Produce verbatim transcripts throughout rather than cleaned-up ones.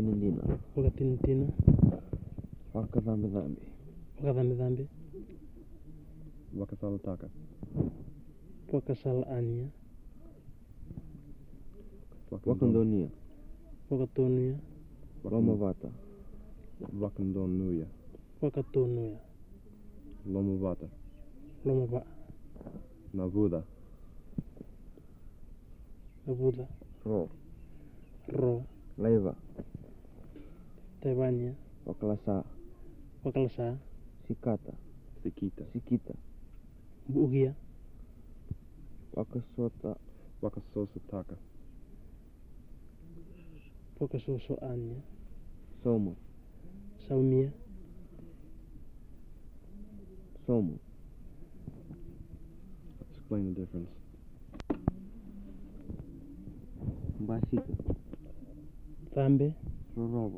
ndina wakatintina wakadhambi dhambi wakadhambi dhambi wakasal taka wakasal ania wakandonia wakatonia lomavata wakandonuya wakatonuya lomavata lomava navuda navuda ro ro laiva taivania wakalasa wakalasa sikata sikita sikita buugia wakasota wakasosa taka wakasoso ania somo saumia somo. explain the difference. Mbasika dhambi rorova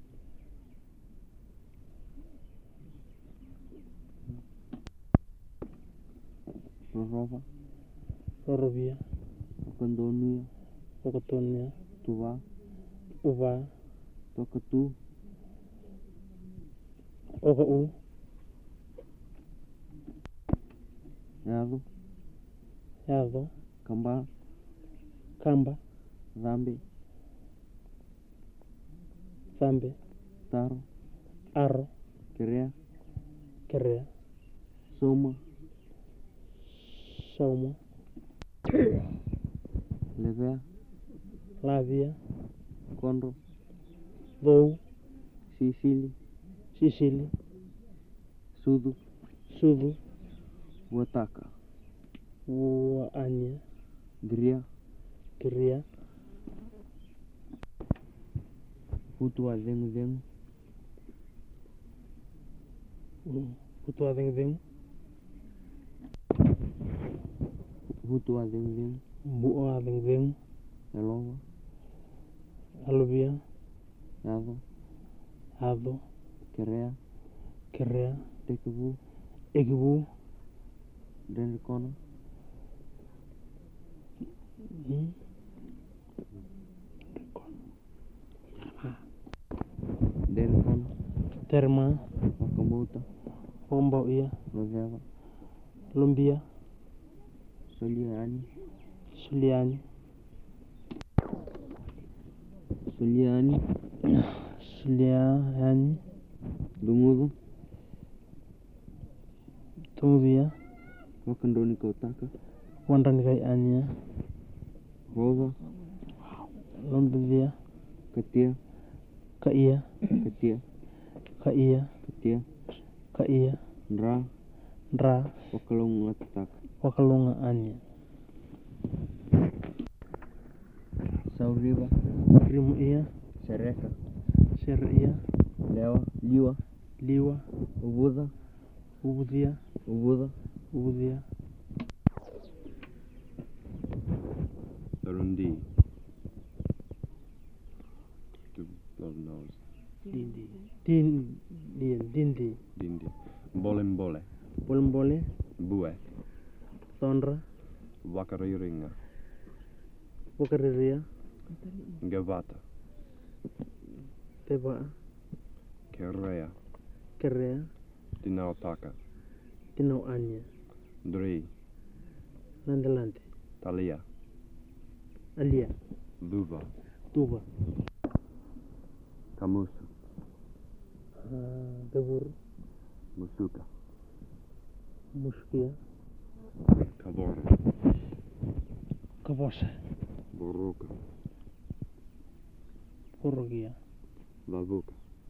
rorova rorovia wakandonia wakatonia tuva uva tokatu okau yado yadho kamba kamba dhambi dhambi taro aro kerea kerea soma sauma levea lavia kondro dhou sisili sisili sudu sudhu wataka waania gria kiria hutu wa dhengu dhengu hutua dheng-dheng hutu wa dhengu dhengu bua dheng-dheng elova aluvia yado hadho kerea kerea tekevu ekivu denrikona hmm? denrikona terma wakamauta ombau ia loveva lumbia soliani suliani soliani suliani dungudu tumuvia wakandoni kautaka wandanikai ania rova lombivia katia kaia katia kaia katia kaia ndra ndra wakalunga tataka wakalunga ania sauriva rimu ia sereka ser ia lewa liwa liwa ubudha ubudhia ubudha ubudhia Sarundi. To blood nose. dindi din din dindi Dindi. Mbole-mbole. bolembole Bue. thondra Wakariringa. pokariria Gavata. teba Kerea. kerea Dinaotaka. tinau ania Dri. landelante Talia. alia Luva. tuba Kamusu. uh, debur Musuka. muskia Kavora. kavosa Boruka. porogia Lavuka.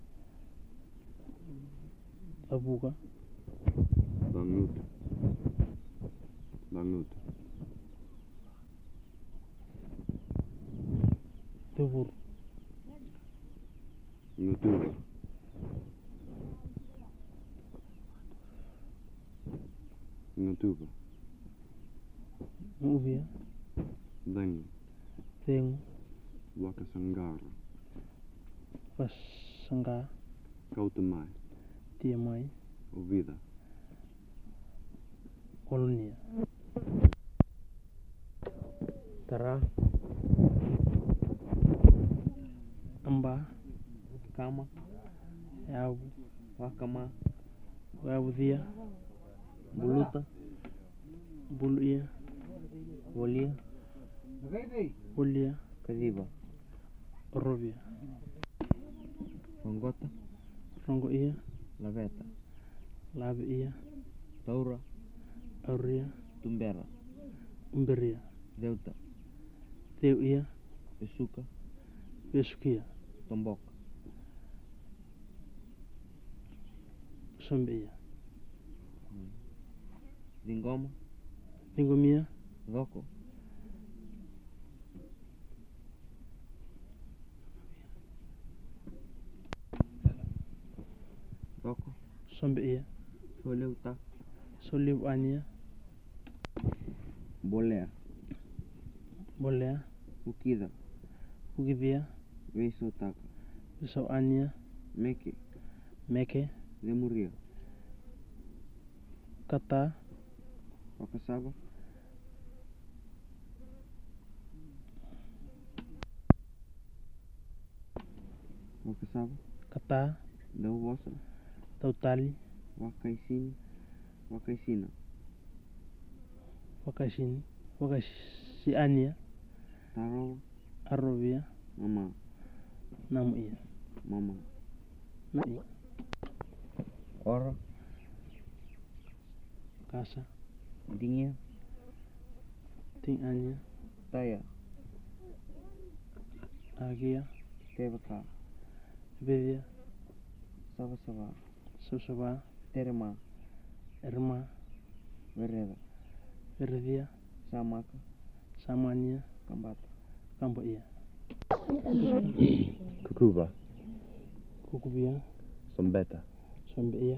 abuga Languta. Languta. debur Ngutuba. Ngutuba. muvia Dengu. tengu Wakasangara. vasanga Kautamai. tiamai Uvida. kolonia tara amba Wakama. Yabu. Wakama. Wabudia. Buluta. Bulia. Wolia. Ulia. Kadiba. Rovia. Rongota. Rongo ia. Laveta. Lave ia. Taura. Auria. Tumbera. Umberia. Deuta. Teu ia. Pesuka. Vesukia. Tomboka. Sombe ia. Dingoma. Dingomia. Doko. Doko. Sombe ia. Soleuta. Soliu ania. Bolea. Bolea. Ukida. Ugidia. Veisotaka. Visau ania. Meke. Meke. Lemuria. Kata. Wakasaba. Wakasaba. Kata. Dauwasa. Tautali. Wakaisini. Wakaisina. Wakashini. Wakashi ania. Tarawa. Arovia. Mama. Namu ia. Mama. Na ia. Ora. Kasa. Dingia. Ting ania. Taya. Agia. Tevaka. Bedia. Sava-sava. Subsaba. Terema. Erma. Vereda. Veredia. Samaka. Samania. Kambata. Kambo ia. Kukuba. Kukubia. Sombeta. Sombe ia.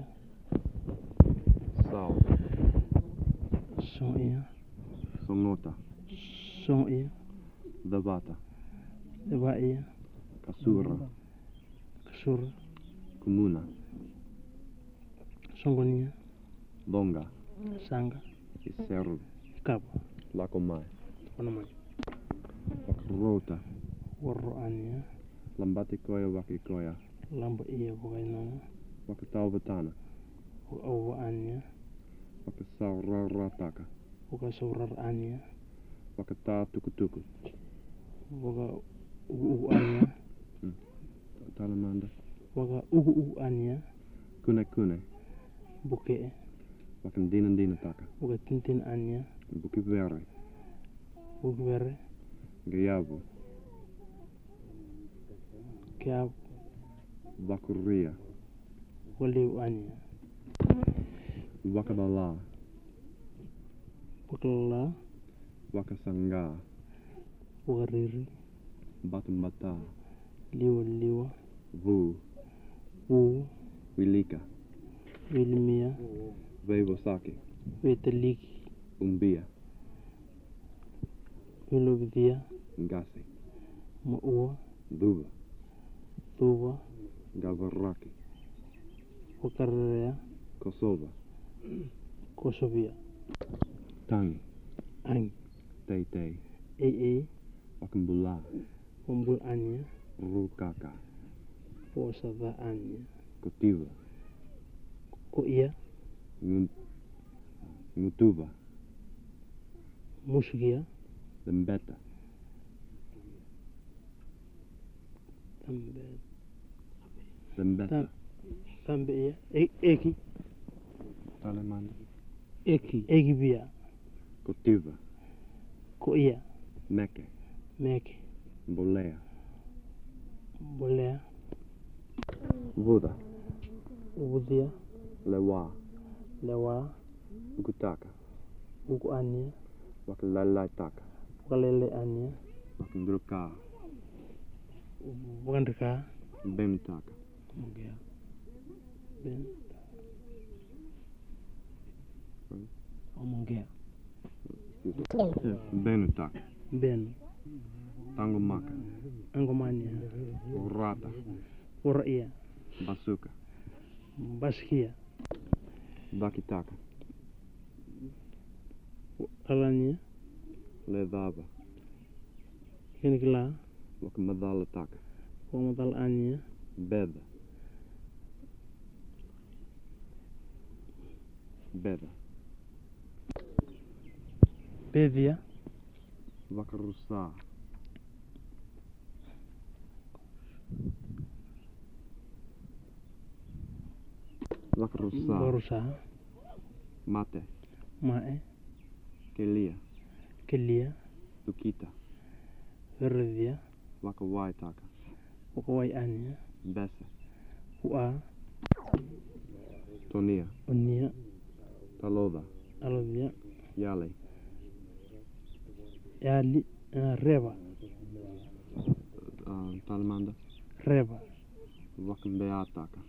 Sao. Song ia. Songota. Song ia. Dabata. Deba ia. Kasura. Kasura. Kumuna. Songonia. Longa. Sanga. Iseru. Kabo. Lakomai. Onamai. Wakrota. Warro ania. Lambati koya wakikoya. Lamba ia wakainonga. Wakatau batana. Awa ania. Wakasau rarataka. Wakasaurar ania. Wakata tukutuku. Waka ugu ugu ania. Talamanda. Waka ugu ugu ania. Kune kune. Buke. Wakan dina dina taka. Waka tintin ania. Buki vere. Bugwere. Gayabu. Kiab. Wakuria. Waliu ania. Wakadala. Wakala. Wakasanga. Wakariri. Batumbata. Liwa liwa. Vu. Wu. Wilika. Wilimia. Veivosaki. Wetaliki. Umbia. Wilobidia. Ngasi. Maua. Duva. Tuba. Gavaraki. Wakarerea. Kosova. Kosovia. Tangi. Ang. Tei tei. Ee. Wakambula. Wambul ania. Rukaka. Posada ania. Kotiva. Ko ia. Ngun- Ngutuba. Musgia. Lembeta. Tambe. Lembeta. Tam. Tambe ia. E- eki. Talamanda. Eki. Eki bia. Kotiva. Ko ia. Meke. Meke. Bolea. Bolea. Vuda. Ubudia. Lewa. Lewa. Ukutaka. Uku ania. Wakalalaitaka. Wakalele ania. Wakandruka. Wakandrika. Bentaka. Mungea. Ben. Omongea. Benutaka. Ben. Tangomaka. Angomania. Urata. Ura ia. Basuka. Baskia. Bakitaka. Alania. Ledava. Kenikila. Wakamadala taka. Wamadal ania. Beda. Beda. Bevia. Vakarusa. Vakarusa. Borusa. Mate. Mae. Kelia. Kelia. Tukita. Vervia. Wakawaitaka. Wakawai ania. Bese. Ua. Tonia. Unia. Taloda. Alovia. Yale. Yali. Uh, reva. Uh, Talimanda. Reva. Wakambeataka.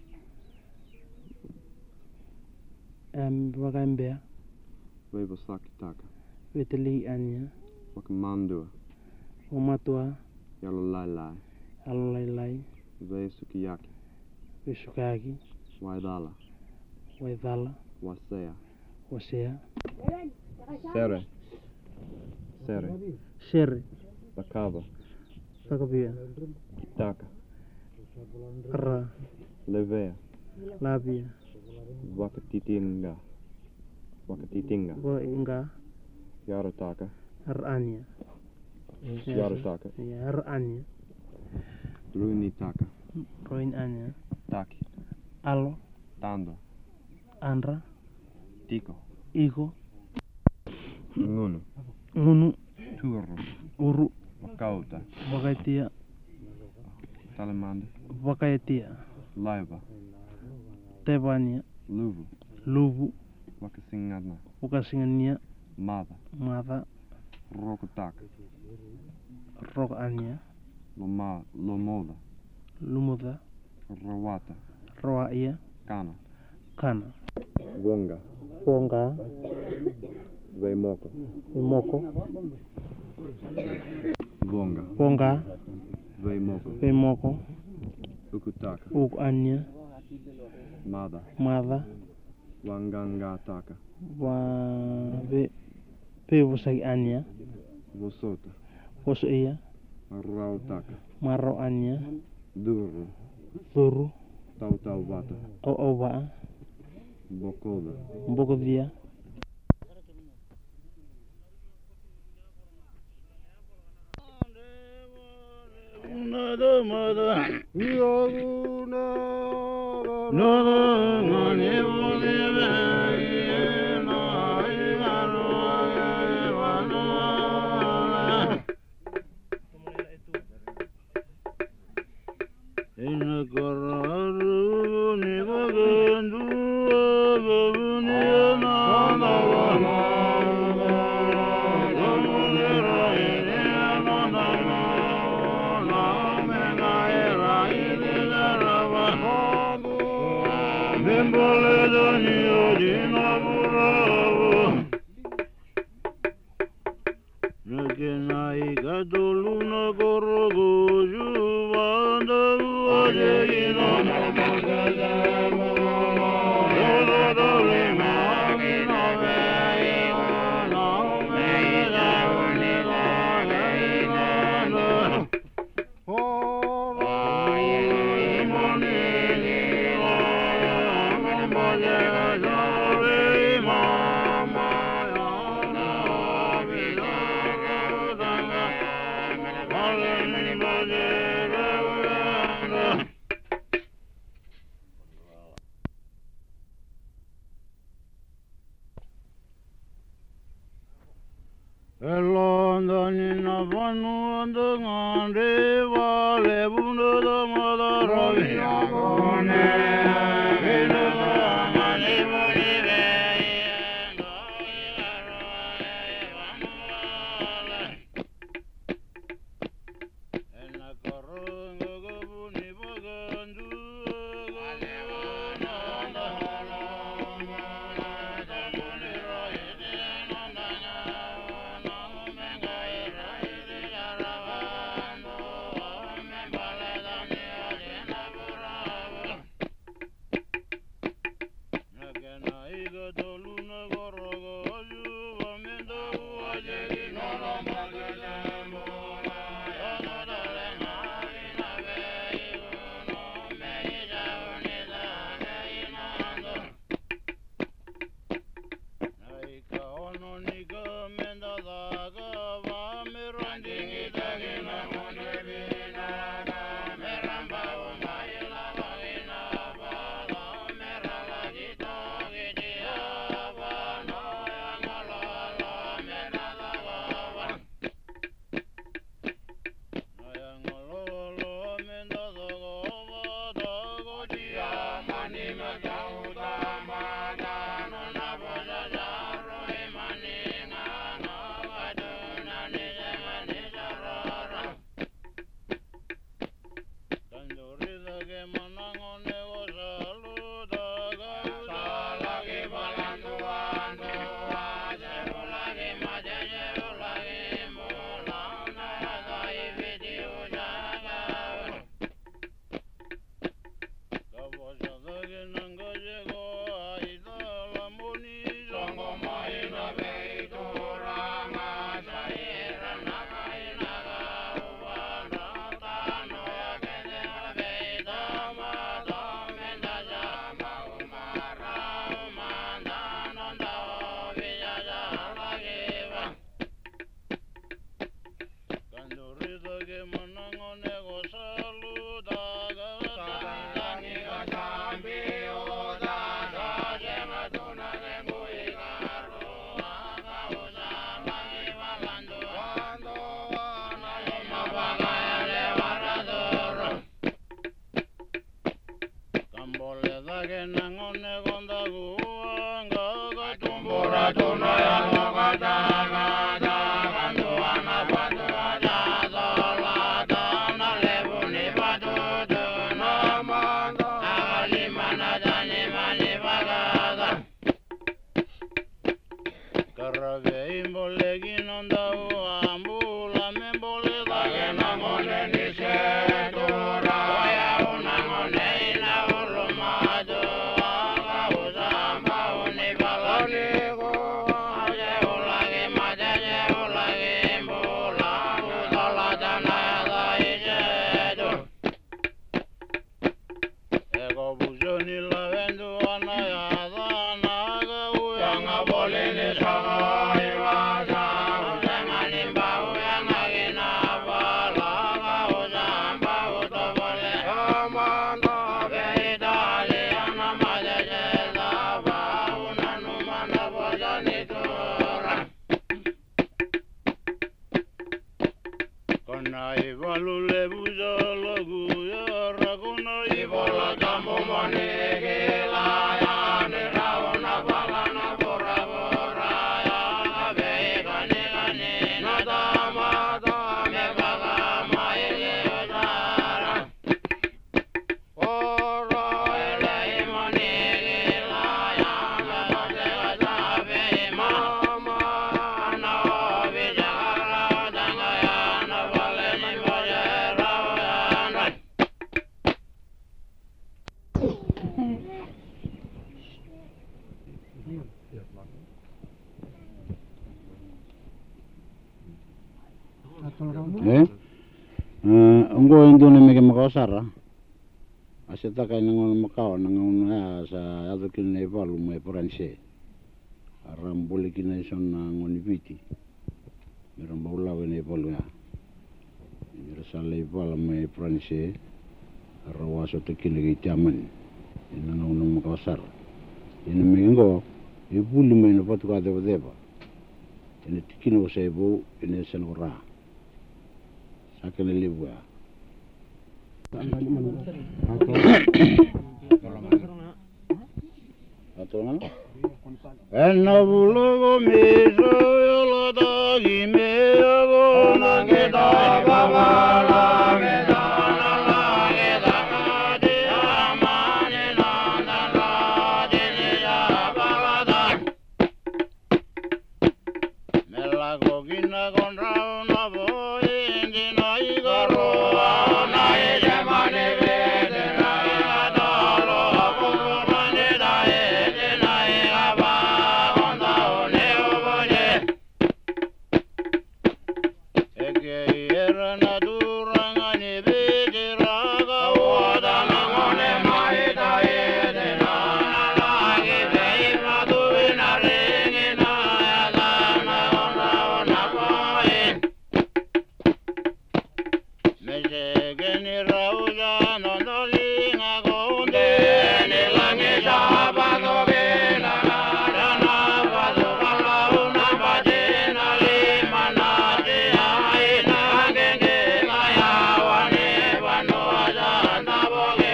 Um, Wakambea. Vevosakitaka. Vitali ania. Wakamandua. Wamatua. Yalolailai. Alolailai. Vesukiyaki. Visukaki. Waidala. Waidhala. Wasea. Wasea. Sere. Sere. Shere. Lakava. Sakavia. Kitaka. Ra. Levea. Labia. Wakatitinga. Wakatitinga. Wainga. Yarotaka. Arania. Yarotaka. Ya, Arania. Ruinitaka. Roin ania. Taki. Alo. Tanda. Andra. Tiko. Iko. Ngunu. Ngunu. Turu. Uru. Wakauta. Wakaitia. Talimanda. Wakaitia. Laiva. Tevania. Luvu. Luvu. Wakasingana. Ukasingania. Mada. Mada. Rokutaka. Rok ania. Loma. Lomoda. Lumuda. Rawata. Roaia. Kana. Kana. Wonga. Wonga. Veimoko. Imoko. Wonga. Wonga. Veimoko. Imoko. Ukutaka. Uk ania. Mada. Mada. Wangangataka. Wa. Ve. Pevusai ania. Vosota. Wosia. Rautaka. Maro ania. Duru. Thuru. Tautauvata. Au au va. Bokoda. Bogovia. Nada mada. Yoguna. Nada mani mani ve. Na igano vano. In kararu ni bagandu babuni na na na. Eh? Uh, Unggo endo na mege makasara. Aseta kay nang makao nang una sa ato kin evalu mo Pranse. Aram boli kin son ngoni viti. Meron baula ne evalu ya. Mira sale evalu mo Pranse. Rawaso te kin ge taman. Ina nang una makasara. Ina mengo e bulu me no patu ka deva deva. Ina tikino sebo ina senora. Sakene liwa. Atau mana? Enna bulu miso yolo dagi me yago nangita babala kita nalagi dangadi amani nandala dinija balada. Melago gina konrau nabo indina igaro nai jamane vede nai adalo apurane dai nai aba onda one obone ege era naduranga ne vede raga oda nangone mai dai de nana lagi dei madu naringi na ada na ona ona pai Mejegeni rauja nondolinga gonde nilangi sabado vela dana bado balauna bajena limana ai na genge maya wane bano ajanda boge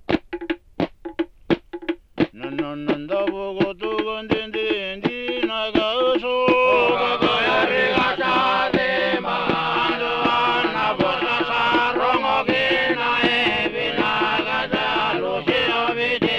nonondo bogo tu gondindi indina gauso gagayari gachade mando anna bosa sarongo gina ebina gajalo siobiti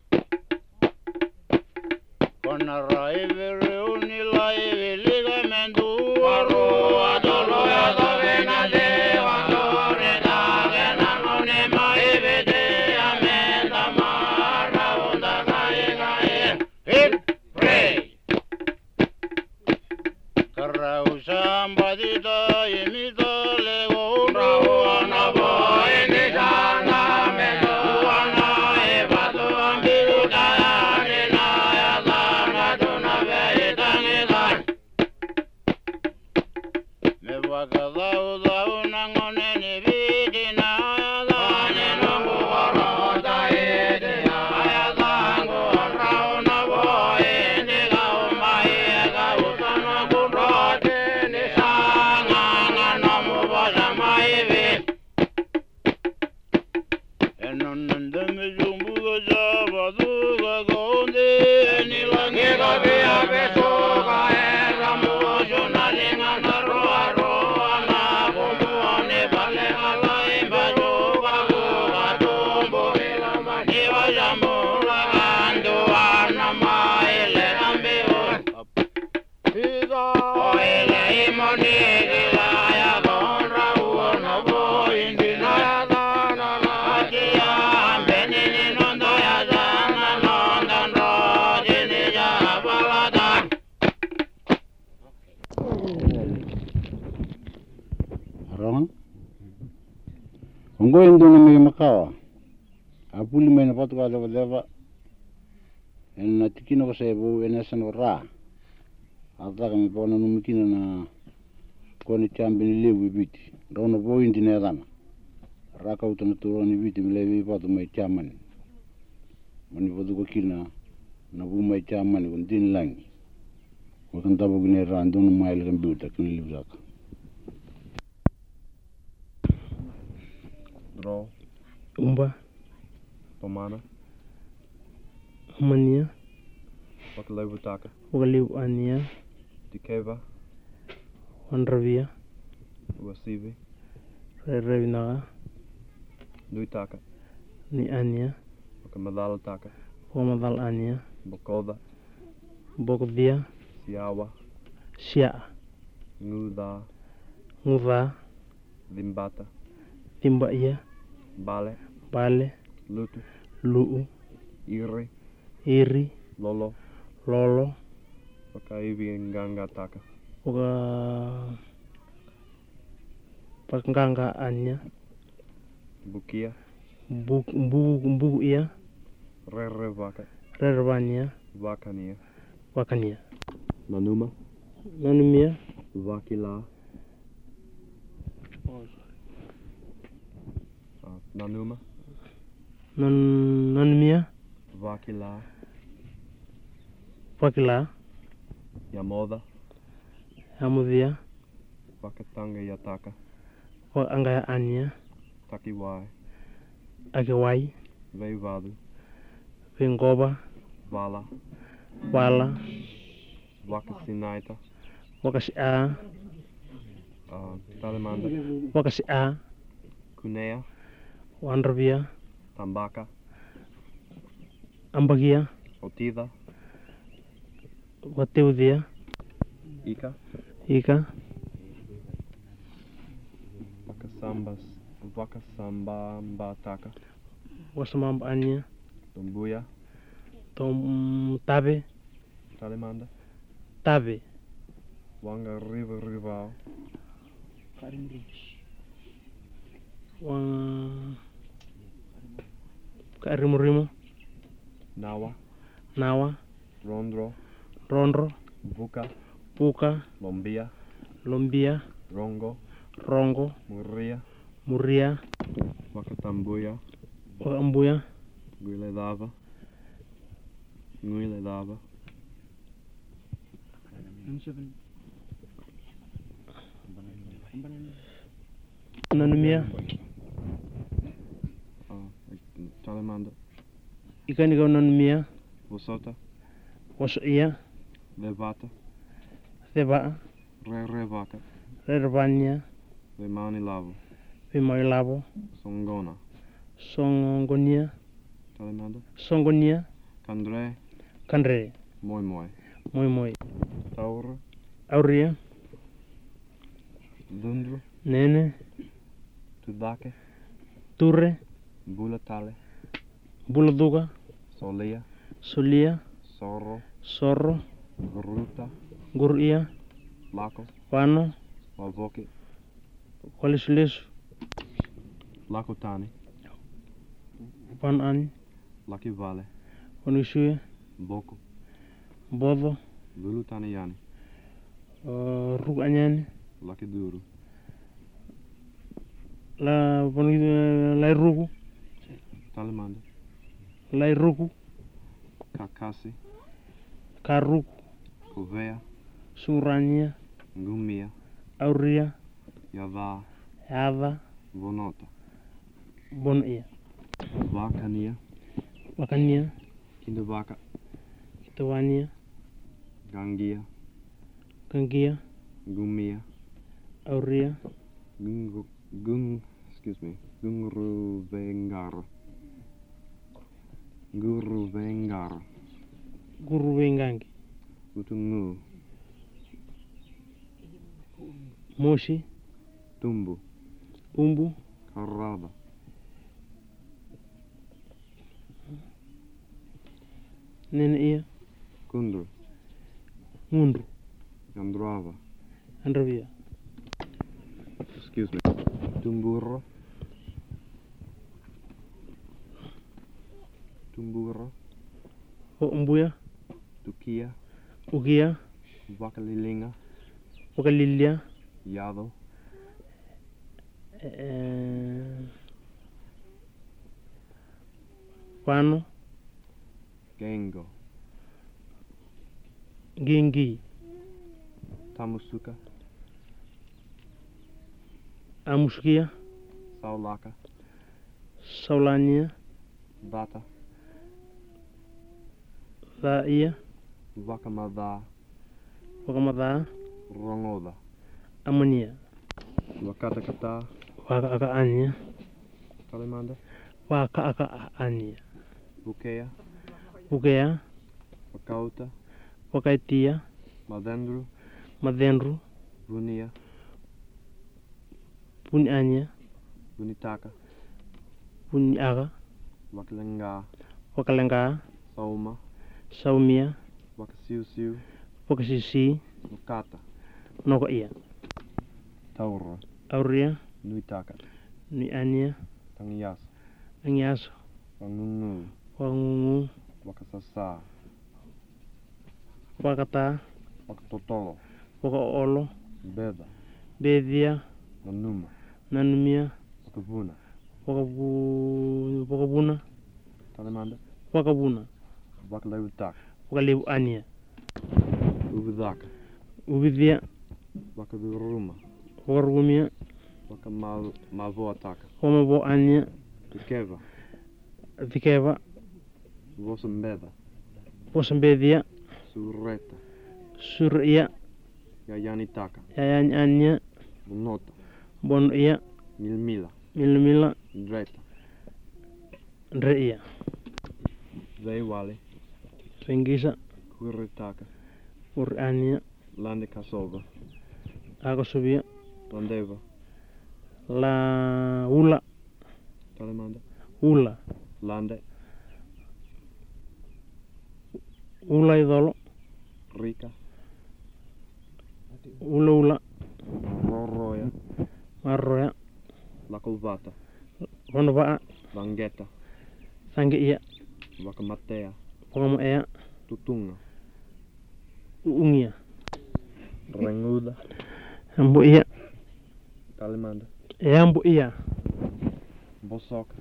con rai vere unilai ligamentu aro adolo adovena de vandore dage nanone mai vede amenda mara onda kai kai hit pray Karausan badita imita lego rao anabo ini jana meno wana ebatu ambiru kaya nina ya zana duna veitangi dan Mewaka zau zau nangone ni vidina ya zani nungu waro zaidi ya zangu rao nabo ini gau mai gau sana kurote ni sanga ngana mubasa mai vi Enonanda me jumbu gaja badu gagonde ni langi gabi abe soga era mo jona linga naro aro ana bo Rongan. Ongo indo na mege makawa. Apuli mai na patu ka lewa lewa. En na tikino ko sebo en esan ko ra. Ata kami pona numikina na koni chambini lewi biti. Rono po indi na edana. Raka utana turoni biti mi lewi patu mai chamani. Mani patu ko kina na bu mai chamani kun din langi. Wakan tabu gine ra ndono mai lekan biuta kini liwaka. Draw. Umba. Pomana. Mania. Wakalewu taka. Wakaliw ania. Tikeva. Wanravia. Wasivi. Revinaga. Nui taka. Ni ania. Wakamadal taka. Wamadal ania. Bokoda. Bokdia. Siawa. Sia. Nguda. Nguva. Limbata. Timba ia. Bale. Bale. Lutu. Luu. Iri. Iri. Lolo. Lolo. Wakaivi nganga taka. Waka Paknganga anya. Bukia. Buk bu bu ia. Rere vaka. Rervania. Vakania. Wakania. Nanuma. Nanumia. Vakila. Uh, Nanuma. Nan nanumia. Vakila. Wakila. Yamoda. Hamudhia. Wakatanga yataka. Wa angaya anya. Takiwai. Akewai. Veivadu. Vingoba. Vala. Wala. Wakasinaita. Wakasi a. Uh, Talimanda. Wakasi a. Kunea. Wanravia. Tambaka. Ambagia. Otida. Wateudhia. Ika. Ika. Wakasambas. Wakasambambataka. Wasamamba anya. Tumbuya. Tom tabe. Talimanda. Tabe. Wanga river rivao. Wang Karimurimo. Nawa. Nawa. Rondro. Rondro. Vuka. Puka. Lombia. Lombia. Rongo. Rongo. Muria. Muria. Wakatambuya. Ambuya. Guiledava. Guiledava. Nanumia. Uh, Talimanda. Ikan ikaw nanumia. Wasota. Waso iya. Levata. Theba. Re revaka. Rervania. Vemani lavo. Vimailabo. Songona. Songonia. Talimanda. Songonia. Kandre. Kandre. Moi moi. Moi moi. Taura. Auria. Lundro. Nene. Tudake. Turre. Bulatale. Buladuga. Solia. Solia. Sorro. Sorro. Gruta. Guria. Lako. Wano. Wavoki. Walisulesu. Lakotani. Wan an. Laki Vale. Wanusuya. Boko. Bodo. Lulutani Yani. Uh, Rug anyani. Laki Duru. La wanu lai rugu. Talimanda. Lai rugu. Kakasi. Karugu. Kovea. Surania. Ngumia. Auria. Yava. Yava. Vonota. Bon iya. Vakania. Wakania. Kindavaka. Kitawania. Gangia. Gangia. Gumia. Auria. Gung. Gung. Excuse me. Gungru Vengar. Guru Vengar. Guru wengangi. Utungu. Moshi, Tumbu, Umbu, Karrava, Nene Iya, Kundru, Mundru, Gandrava, Andravia, excuse me, Tumburra, Tumburra, O Umbuya, Tukia, Ugia, Vakalilinga, Wakalilia, Yado, eh, Wano, Gengo, Gengi, Tamusuka, Amuskia, Saulaka, Saulania, Vata, Thaia, Vakamada, Wakamada, Rongoda, Amania, Wakatakata, Waka Aka Anya, Kalimanda, Waka Aka Anya, Bukea, Ugea, Wakauta, Wakaitia, Madendru, Madendru, Vunia, Puni Anya, Vunitaka, Puni Aga, Wakalenga, Wakalenga, Sauma, Saumia, Wakasiusiu, Wakasisi, Wakata, Noko Iya, Taura, Auria, Nuitaka, Ni Anya, Tangias, Anyaso, Wangungu, Wangungu, Wakasasa, Wakata, Wakatotolo, Wakaolo, Beda, Bedia, Nanuma, Nanumia, Wakavuna, Wakabu, Wakabuna, Kalimanda, Wakabuna, Wakaleutak, Wakalebu Anya, Ubudaka, Ubidhia, Wakaduruma, Wakarumia, Wakamavoataka, Wamabo Anya, Tukeva, Vikeva, Vosambeda, Posambedia, Sureta, Suria, Yayanitaka, Yayan Anya, Bunota, Bon Iya, Milmila, Milmila, Dreta, Drea, Veiwali, Fengisa, Kuritaka, Ur Anya, Lande Kasova, Agosubia, Landeva, La Ula, Kalimanda, Ula, Lande, Ula Idolo, Rika, Ula Ula, Roroya, Marroya, Lakovata, Vonova, Vangeta, Sange Iya, Wakamatea, Pogamo Ea, Tutunga, Ungia, Renguda, Ambo Iya, Kalimanda, Eambo Iya, Bosoka,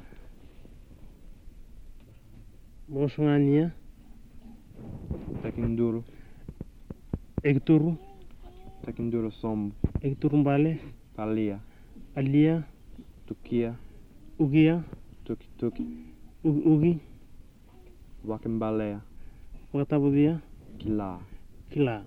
Bosungania, Tekinduru, Egturu, Tekinduru Somb, Egturumbale, Kalia, Alia, Tukia, Ugia, Tuki Tuki, Ugi Ugi, Wakimbalea, Wakatabudia, Kila, Kila,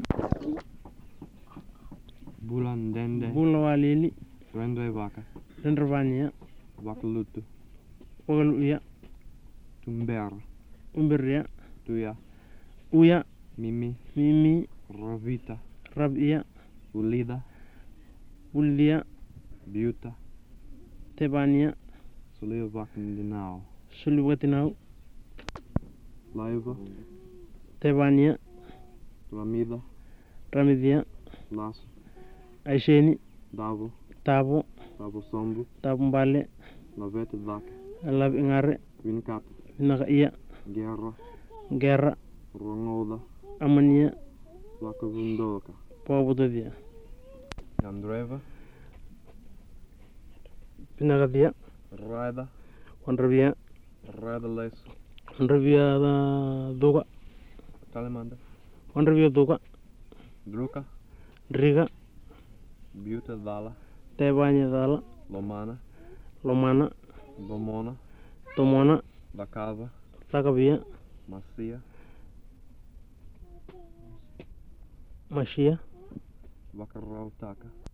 Bulan Dende, Bula Walili, Rendwe Waka, Rendravania, Wakalutu, Wagaluya, Tumber, Umberia, Tuya, Uya, Mimi, Mimi, Ravita, Rabia, Ulida, Ulia, Biuta, Tebania, Sulia Wakindinao, Suluwatinau, Laiva, Tebania, Ramida, Ramidia, Lasso, Aisheni, Davo, Tabo, Davo Sombu, Tabumbale, Lavete Vaka, Alab Ingare, Winkata, Nagaiya, Guerra, Guerra, Rongoda, Amania, Wakavundoka, Pobudadia, Andreva, Pinagadia, Rada, Wandravia, Rada Les, Wandravia Duga, Kalimanda, Wandravia Duga, Druka, Driga, Biuta Dala, Tebania Dala, Lomana, Lomana, Bomona, Tomona, Bakava, Takavia, Macia, Mashia, Wakarautaka,